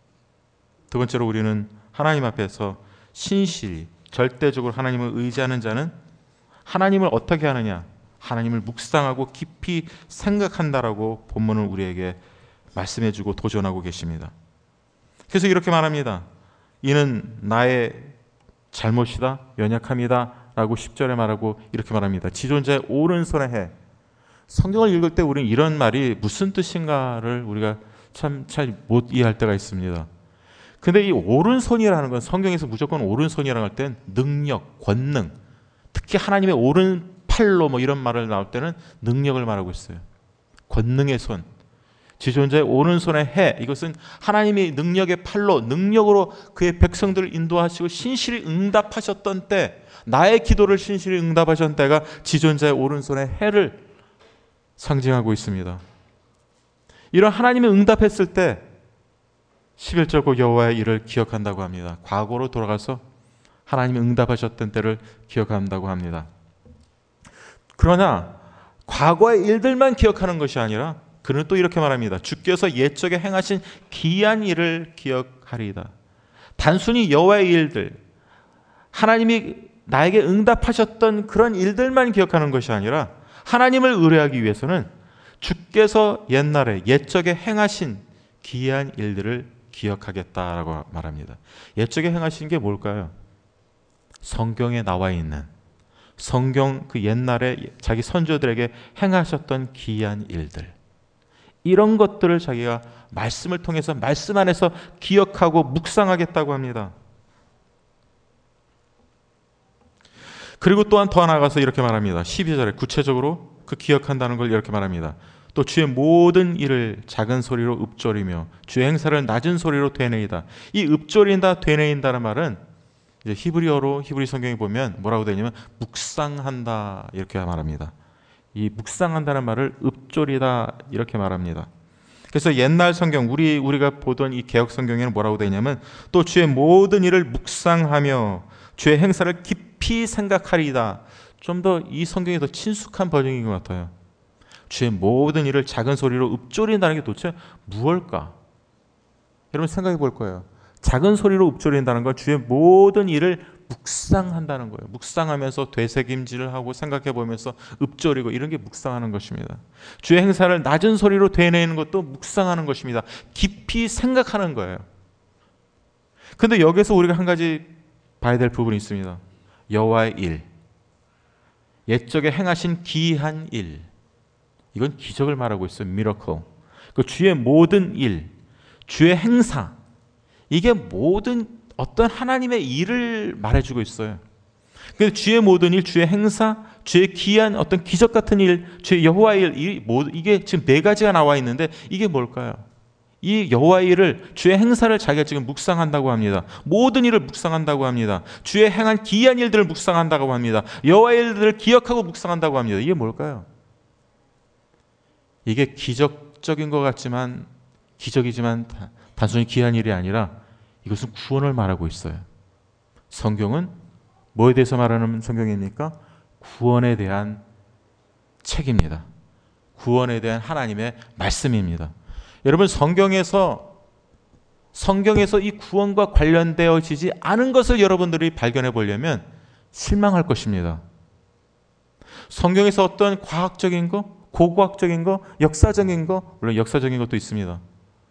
두 번째로 우리는 하나님 앞에서 신실히 절대적으로 하나님을 의지하는 자는 하나님을 어떻게 하느냐? 하나님을 묵상하고 깊이 생각한다라고 본문은 우리에게 말씀해 주고 도전하고 계십니다. 그래서 이렇게 말합니다. 이는 나의 잘못이다, 연약함이다 라고 10절에 말하고 이렇게 말합니다. 지존자의 오른손에 해. 성경을 읽을 때 우리는 이런 말이 무슨 뜻인가를 우리가 참 잘 못 이해할 때가 있습니다. 근데 이 오른손이라는 건 성경에서 무조건 오른손이라고 할 땐 능력, 권능, 특히 하나님의 오른팔로 뭐 이런 말을 나올 때는 능력을 말하고 있어요. 권능의 손. 지존자의 오른손에 해. 이것은 하나님이 능력의 팔로, 능력으로 그의 백성들을 인도하시고 신실히 응답하셨던 때, 나의 기도를 신실히 응답하셨던 때가 지존자의 오른손의 해를 상징하고 있습니다. 이런 하나님이 응답했을 때 11절 그 여호와의 일을 기억한다고 합니다. 과거로 돌아가서 하나님이 응답하셨던 때를 기억한다고 합니다. 그러나 과거의 일들만 기억하는 것이 아니라 그는 또 이렇게 말합니다. 주께서 옛적에 행하신 기이한 일을 기억하리이다. 단순히 여호와의 일들, 하나님이 나에게 응답하셨던 그런 일들만 기억하는 것이 아니라 하나님을 의뢰하기 위해서는 주께서 옛날에 옛적에 행하신 기이한 일들을 기억하겠다라고 말합니다. 옛적에 행하신 게 뭘까요? 성경에 나와 있는, 성경 그 옛날에 자기 선조들에게 행하셨던 기이한 일들, 이런 것들을 자기가 말씀을 통해서, 말씀 안에서 기억하고 묵상하겠다고 합니다. 그리고 또한 더 나아가서 이렇게 말합니다. 12절에 구체적으로 그 기억한다는 걸 이렇게 말합니다. 또 주의 모든 일을 작은 소리로 읊조리며 주의 행사를 낮은 소리로 되뇌이다. 이 읊조린다, 되뇌인다는 말은 이제 히브리어로 히브리 성경에 보면 뭐라고 되냐면 묵상한다 이렇게 말합니다. 이 묵상한다는 말을 읊조리다 이렇게 말합니다. 그래서 옛날 성경 우리가 보던 이 개역 성경에는 뭐라고 되냐면 또 주의 모든 일을 묵상하며 주의 행사를 깊이 생각하리이다. 좀 더 이 성경이 더 친숙한 버전인 것 같아요. 주의 모든 일을 작은 소리로 읊조린다는 게 도대체 무엇일까? 여러분 생각해 볼 거예요. 작은 소리로 읊조린다는 건 주의 모든 일을 묵상한다는 거예요. 묵상하면서 되새김질을 하고 생각해 보면서 읊조리고 이런 게 묵상하는 것입니다. 주의 행사를 낮은 소리로 되뇌이는 것도 묵상하는 것입니다. 깊이 생각하는 거예요. 그런데 여기서 우리가 한 가지 봐야 될 부분이 있습니다. 여호와의 일, 옛적에 행하신 기이한 일, 이건 기적을 말하고 있어요. miracle. 그 주의 모든 일, 주의 행사, 이게 모든 어떤 하나님의 일을 말해주고 있어요. 그래서 주의 모든 일, 주의 행사, 주의 기이한 어떤 기적 같은 일, 주의 여호와의 일, 이게 지금 네 가지가 나와 있는데 이게 뭘까요? 이 여호와의 일을, 주의 행사를 자기가 지금 묵상한다고 합니다. 모든 일을 묵상한다고 합니다. 주의 행한 기이한 일들을 묵상한다고 합니다. 여호와의 일들을 기억하고 묵상한다고 합니다. 이게 뭘까요? 이게 기적적인 것 같지만, 기적이지만 단순히 기이한 일이 아니라 이것은 구원을 말하고 있어요. 성경은 뭐에 대해서 말하는 성경입니까? 구원에 대한 책입니다. 구원에 대한 하나님의 말씀입니다. 여러분 성경에서 이 구원과 관련되어지지 않은 것을 여러분들이 발견해 보려면 실망할 것입니다. 성경에서 어떤 과학적인 거, 고고학적인 거, 역사적인 거, 물론 역사적인 것도 있습니다.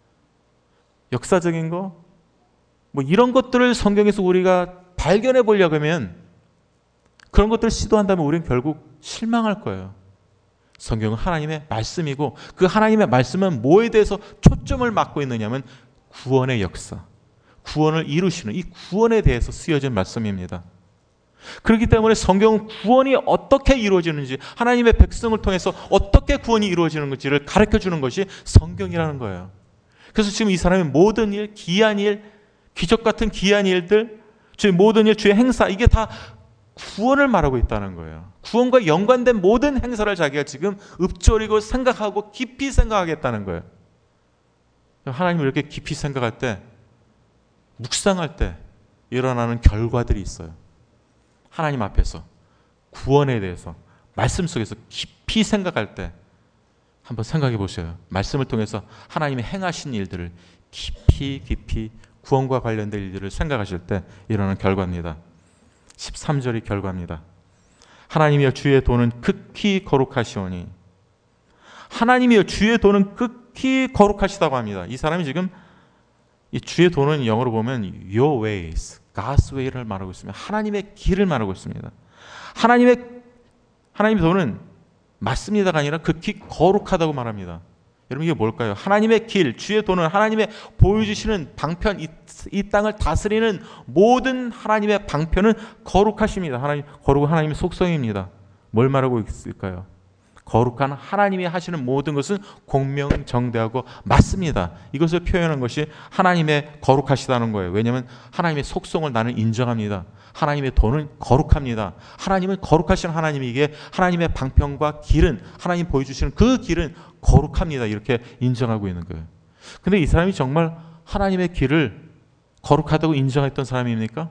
역사적인 거, 뭐 이런 것들을 성경에서 우리가 발견해 보려고 하면 그런 것들을 시도한다면 우리는 결국 실망할 거예요. 성경은 하나님의 말씀이고 그 하나님의 말씀은 뭐에 대해서 초점을 맞고 있느냐면 구원의 역사, 구원을 이루시는 이 구원에 대해서 쓰여진 말씀입니다. 그렇기 때문에 성경은 구원이 어떻게 이루어지는지, 하나님의 백성을 통해서 어떻게 구원이 이루어지는지를 가르쳐주는 것이 성경이라는 거예요. 그래서 지금 이 사람의 모든 일, 기이한 일, 기적 같은 기이한 일들, 주의 모든 일, 주의 행사, 이게 다 구원을 말하고 있다는 거예요. 구원과 연관된 모든 행사를 자기가 지금 읊조리고 생각하고 깊이 생각하겠다는 거예요. 하나님을 이렇게 깊이 생각할 때, 묵상할 때 일어나는 결과들이 있어요. 하나님 앞에서 구원에 대해서 말씀 속에서 깊이 생각할 때 한번 생각해 보세요. 말씀을 통해서 하나님이 행하신 일들을 깊이 구원과 관련된 일들을 생각하실 때 일어나는 결과입니다. 13절이 결과입니다. 하나님이여 주의 도는 극히 거룩하시오니, 하나님이여 주의 도는 극히 거룩하시다고 합니다. 이 사람이 지금 이 주의 도는 영어로 보면 your ways, God's way를 말하고 있습니다. 하나님의 길을 말하고 있습니다. 하나님의 도는 맞습니다가 아니라 극히 거룩하다고 말합니다. 여러분 이게 뭘까요? 하나님의 길, 주의 도는 하나님의 보여주시는 방편, 이 땅을 다스리는 모든 하나님의 방편은 거룩하십니다. 거룩은 하나님의 속성입니다. 뭘 말하고 있을까요? 거룩한 하나님이 하시는 모든 것은 공명정대하고 맞습니다. 이것을 표현한 것이 하나님의 거룩하시다는 거예요. 왜냐하면 하나님의 속성을 나는 인정합니다. 하나님의 도는 거룩합니다. 하나님은 거룩하신 하나님이기에 하나님의 방편과 길은, 하나님 보여주시는 그 길은 거룩합니다. 이렇게 인정하고 있는 거예요. 근데 이 사람이 정말 하나님의 길을 거룩하다고 인정했던 사람입니까?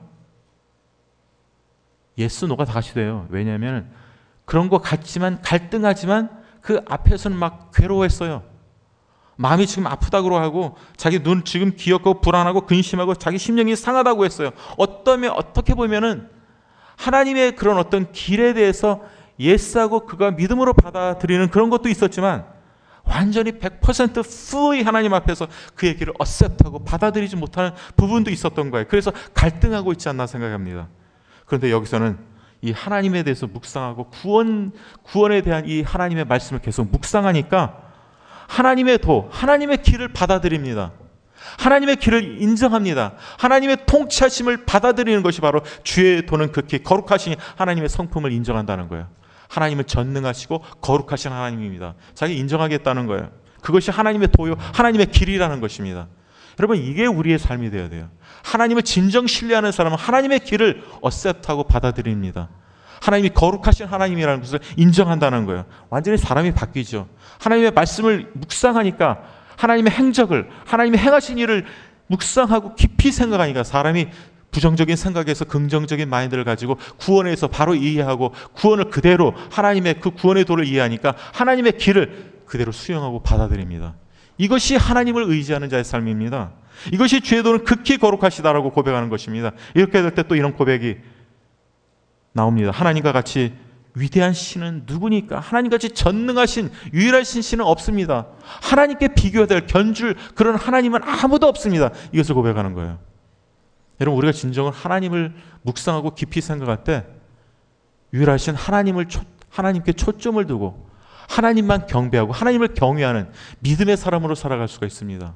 예스, 노가 다 같이 돼요. 왜냐하면 그런 것 같지만, 갈등하지만 그 앞에서는 막 괴로워했어요. 마음이 지금 아프다고 하고, 자기 눈 지금 기억하고 불안하고 근심하고 자기 심령이 상하다고 했어요. 어떻게 보면은 하나님의 그런 어떤 길에 대해서 예스하고 그가 믿음으로 받아들이는 그런 것도 있었지만, 완전히 100% fully 하나님 앞에서 그의 길을 accept하고 받아들이지 못하는 부분도 있었던 거예요. 그래서 갈등하고 있지 않나 생각합니다. 그런데 여기서는 이 하나님에 대해서 묵상하고 구원에 대한 이 하나님의 말씀을 계속 묵상하니까 하나님의 도, 하나님의 길을 받아들입니다. 하나님의 길을 인정합니다. 하나님의 통치하심을 받아들이는 것이 바로 주의 도는 극히 거룩하신 하나님의 성품을 인정한다는 거예요. 하나님은 전능하시고 거룩하신 하나님입니다. 자기 인정하겠다는 거예요. 그것이 하나님의 도요, 하나님의 길이라는 것입니다. 여러분, 이게 우리의 삶이 되어야 돼요. 하나님을 진정 신뢰하는 사람은 하나님의 길을 어셉트하고 받아들입니다. 하나님이 거룩하신 하나님이라는 것을 인정한다는 거예요. 완전히 사람이 바뀌죠. 하나님의 말씀을 묵상하니까, 하나님의 행적을, 하나님의 행하신 일을 묵상하고 깊이 생각하니까 사람이 부정적인 생각에서 긍정적인 마인드를 가지고 구원에서 바로 이해하고 구원을 그대로, 하나님의 그 구원의 도를 이해하니까 하나님의 길을 그대로 수용하고 받아들입니다. 이것이 하나님을 의지하는 자의 삶입니다. 이것이 주의 도는 극히 거룩하시다라고 고백하는 것입니다. 이렇게 될 때 또 이런 고백이 나옵니다. 하나님과 같이 위대한 신은 누구니까? 하나님같이 전능하신 유일하신 신은 없습니다. 하나님께 비교될 견줄 그런 하나님은 아무도 없습니다. 이것을 고백하는 거예요. 여러분, 우리가 진정으로 하나님을 묵상하고 깊이 생각할 때 유일하신 하나님께 초점을 두고 하나님만 경배하고 하나님을 경외하는 믿음의 사람으로 살아갈 수가 있습니다.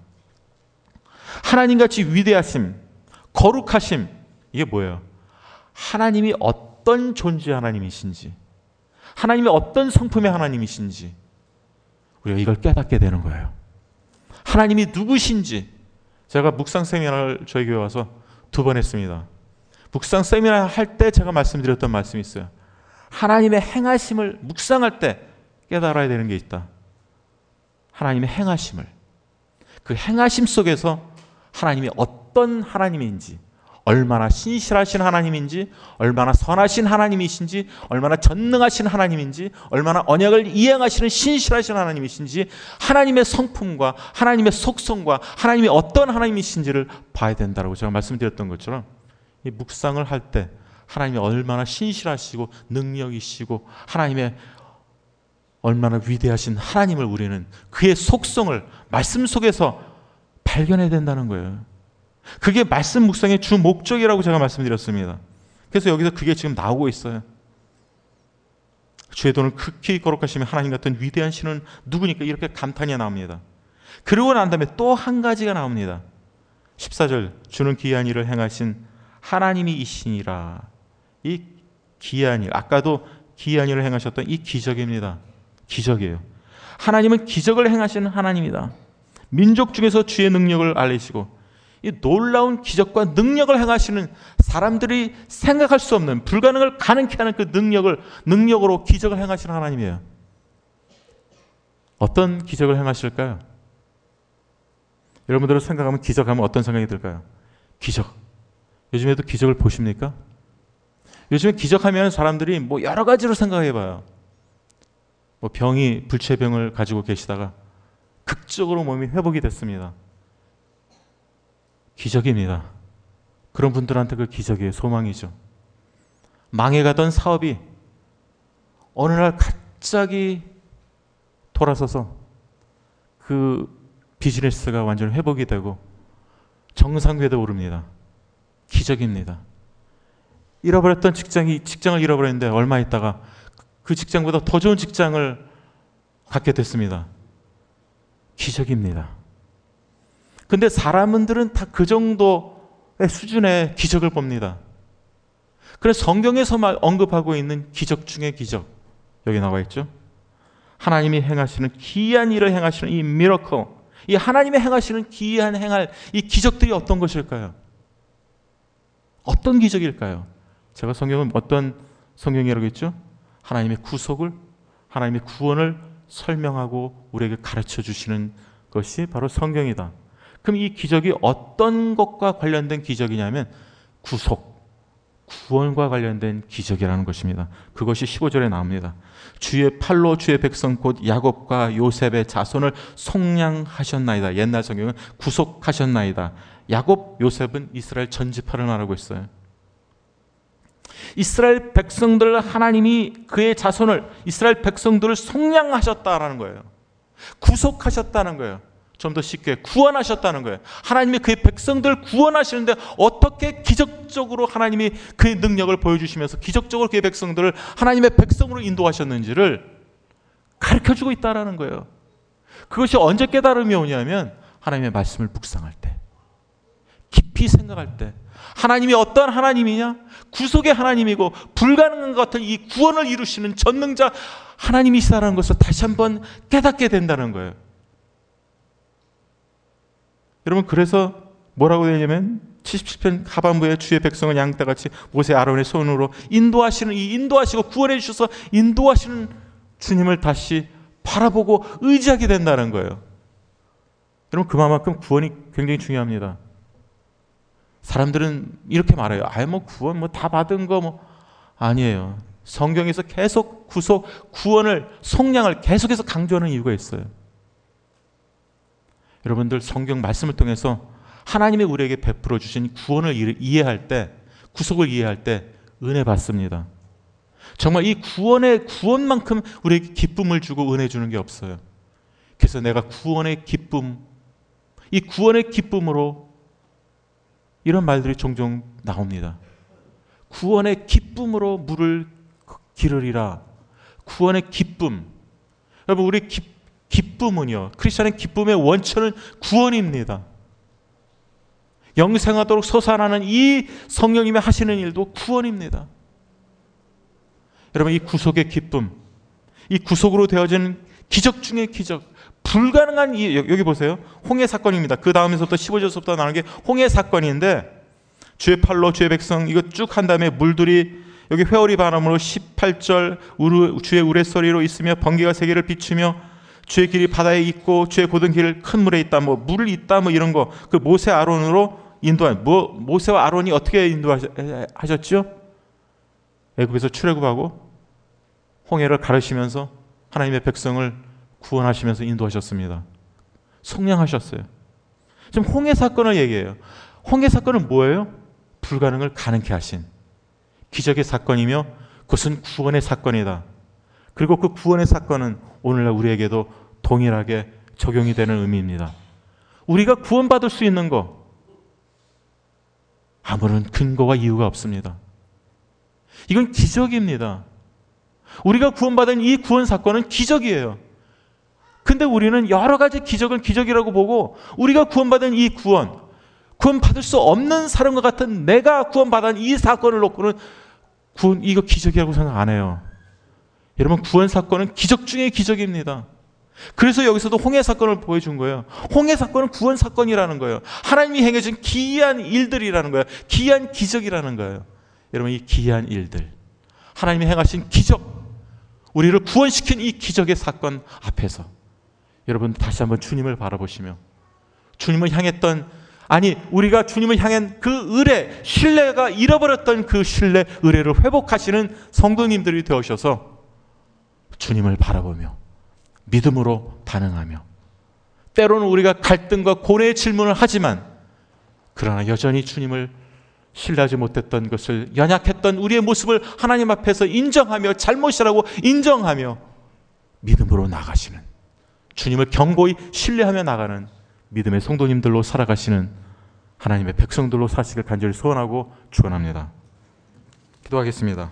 하나님같이 위대하심, 거룩하심, 이게 뭐예요? 하나님이 어떤 존재의 하나님이신지, 하나님이 어떤 성품의 하나님이신지 우리가 이걸 깨닫게 되는 거예요. 하나님이 누구신지. 제가 묵상 세미나를 저희 교회 와서 2번 했습니다. 묵상 세미나 할 때 제가 말씀드렸던 말씀이 있어요. 하나님의 행하심을 묵상할 때 깨달아야 되는 게 있다. 하나님의 행하심을, 그 행하심 속에서 하나님이 어떤 하나님인지, 얼마나 신실하신 하나님인지, 얼마나 선하신 하나님이신지, 얼마나 전능하신 하나님인지, 얼마나 언약을 이행하시는 신실하신 하나님이신지, 하나님의 성품과 하나님의 속성과 하나님이 어떤 하나님이신지를 봐야 된다고 제가 말씀드렸던 것처럼, 이 묵상을 할 때 하나님이 얼마나 신실하시고 능력이시고 하나님의 얼마나 위대하신 하나님을 우리는 그의 속성을 말씀 속에서 발견해야 된다는 거예요. 그게 말씀 묵상의 주 목적이라고 제가 말씀드렸습니다. 그래서 여기서 그게 지금 나오고 있어요. 주의 도는 극히 거룩하시며 하나님 같은 위대한 신은 누구니까, 이렇게 감탄이 나옵니다. 그러고 난 다음에 또 한 가지가 나옵니다. 14절, 주는 기이한 일을 행하신 하나님이 이시니라. 이 기이한 일, 아까도 기이한 일을 행하셨던 이 기적입니다. 기적이에요. 하나님은 기적을 행하시는 하나님이다. 민족 중에서 주의 능력을 알리시고, 이 놀라운 기적과 능력을 행하시는, 사람들이 생각할 수 없는, 불가능을 가능케 하는 그 능력으로 기적을 행하시는 하나님이에요. 어떤 기적을 행하실까요? 여러분들은 생각하면 기적하면 어떤 생각이 들까요? 기적. 요즘에도 기적을 보십니까? 요즘에 기적하면 사람들이 뭐 여러 가지로 생각해봐요. 뭐 불치병을 가지고 계시다가 극적으로 몸이 회복이 됐습니다. 기적입니다. 그런 분들한테 그 기적이에요. 소망이죠. 망해가던 사업이 어느 날 갑자기 돌아서서 그 비즈니스가 완전히 회복이 되고 정상궤도에 오릅니다. 기적입니다. 잃어버렸던 직장을 잃어버렸는데 얼마 있다가 그 직장보다 더 좋은 직장을 갖게 됐습니다. 기적입니다. 근데 사람들은 다 그 정도의 수준의 기적을 봅니다. 그래서 성경에서 언급하고 있는 기적 중의 기적, 여기 나와 있죠. 하나님이 행하시는 기이한 일을 행하시는 이 미러클, 이 하나님이 행하시는 기이한 행할 이 기적들이 어떤 것일까요? 어떤 기적일까요? 제가 성경은 어떤 성경이라고 했죠? 하나님의 구속을, 하나님의 구원을 설명하고 우리에게 가르쳐 주시는 것이 바로 성경이다. 그럼 이 기적이 어떤 것과 관련된 기적이냐면 구속, 구원과 관련된 기적이라는 것입니다. 그것이 15절에 나옵니다. 주의 팔로 주의 백성 곧 야곱과 요셉의 자손을 속량하셨나이다. 옛날 성경은 구속하셨나이다. 야곱, 요셉은 이스라엘 전지파를 말하고 있어요. 이스라엘 백성들, 하나님이 그의 자손을, 이스라엘 백성들을 속량하셨다라는 거예요. 구속하셨다는 거예요. 좀 더 쉽게 구원하셨다는 거예요. 하나님이 그의 백성들을 구원하시는데 어떻게 기적적으로 하나님이 그의 능력을 보여주시면서 기적적으로 그의 백성들을 하나님의 백성으로 인도하셨는지를 가르쳐주고 있다는 거예요. 그것이 언제 깨달음이 오냐면 하나님의 말씀을 묵상할 때, 깊이 생각할 때, 하나님이 어떤 하나님이냐? 구속의 하나님이고 불가능한 것 같은 이 구원을 이루시는 전능자 하나님이시다는 것을 다시 한번 깨닫게 된다는 거예요. 여러분, 그래서 뭐라고 되냐면 77편 하반부에 주의 백성을 양떼같이 모세 아론의 손으로 인도하시는, 이 인도하시고 구원해 주셔서 인도하시는 주님을 다시 바라보고 의지하게 된다는 거예요. 여러분, 그만큼 구원이 굉장히 중요합니다. 사람들은 이렇게 말해요. 구원 다 받은 거 아니에요. 성경에서 계속 구원을, 속량을 계속해서 강조하는 이유가 있어요. 여러분들, 성경 말씀을 통해서 하나님이 우리에게 베풀어 주신 구원을 이해할 때, 구속을 이해할 때 은혜 받습니다. 정말 이 구원만큼 우리에게 기쁨을 주고 은혜 주는 게 없어요. 그래서 내가 구원의 기쁨, 이 구원의 기쁨으로 이런 말들이 종종 나옵니다. 구원의 기쁨으로 물을 기르리라. 구원의 기쁨. 여러분, 우리 기쁨은요, 크리스천의 기쁨의 원천은 구원입니다. 영생하도록 솟아나는 이 성령님이 하시는 일도 구원입니다. 여러분, 이 구속의 기쁨, 이 구속으로 되어진 기적 중의 기적, 불가능한 여기 보세요. 홍해 사건입니다. 그 다음에서부터 15절부터 나오는 게 홍해 사건인데, 주의 팔로 주의 백성 이거 쭉 한 다음에 물들이 여기 회오리 바람으로 18절 주의 우레소리로 있으며 번개가 세계를 비추며 주의 길이 바다에 있고 주의 고든 길 큰 물에 있다, 물 있다, 이런 거. 그 모세 아론으로 인도한, 모세와 아론이 어떻게 인도하셨죠? 애굽에서 출애굽하고 홍해를 가르시면서 하나님의 백성을 구원하시면서 인도하셨습니다. 속량하셨어요. 지금 홍해 사건을 얘기해요. 홍해 사건은 뭐예요? 불가능을 가능케 하신 기적의 사건이며 그것은 구원의 사건이다. 그리고 그 구원의 사건은 오늘날 우리에게도 동일하게 적용이 되는 의미입니다. 우리가 구원받을 수 있는 거 아무런 근거와 이유가 없습니다. 이건 기적입니다. 우리가 구원받은 이 구원 사건은 기적이에요. 근데 우리는 여러 가지 기적을 기적이라고 보고, 우리가 구원받은 이 구원받을 수 없는 사람과 같은 내가 구원받은 이 사건을 놓고는 이거 기적이라고 생각 안 해요. 여러분, 구원 사건은 기적 중의 기적입니다. 그래서 여기서도 홍해 사건을 보여준 거예요. 홍해 사건은 구원 사건이라는 거예요. 하나님이 행해준 기이한 일들이라는 거예요. 기이한 기적이라는 거예요. 여러분, 이 기이한 일들, 하나님이 행하신 기적, 우리를 구원시킨 이 기적의 사건 앞에서 여러분 다시 한번 주님을 바라보시며 주님을 향했던, 우리가 주님을 향한 그 의뢰, 신뢰가 잃어버렸던 그 신뢰, 의뢰를 회복하시는 성도님들이 되어셔서 주님을 바라보며 믿음으로 반응하며, 때로는 우리가 갈등과 고뇌의 질문을 하지만 그러나 여전히 주님을 신뢰하지 못했던 것을, 연약했던 우리의 모습을 하나님 앞에서 인정하며 잘못이라고 인정하며 믿음으로 나가시는, 주님을 견고히 신뢰하며 나가는 믿음의 성도님들로 살아가시는 하나님의 백성들로 사시길 간절히 소원하고 축원합니다. 기도하겠습니다.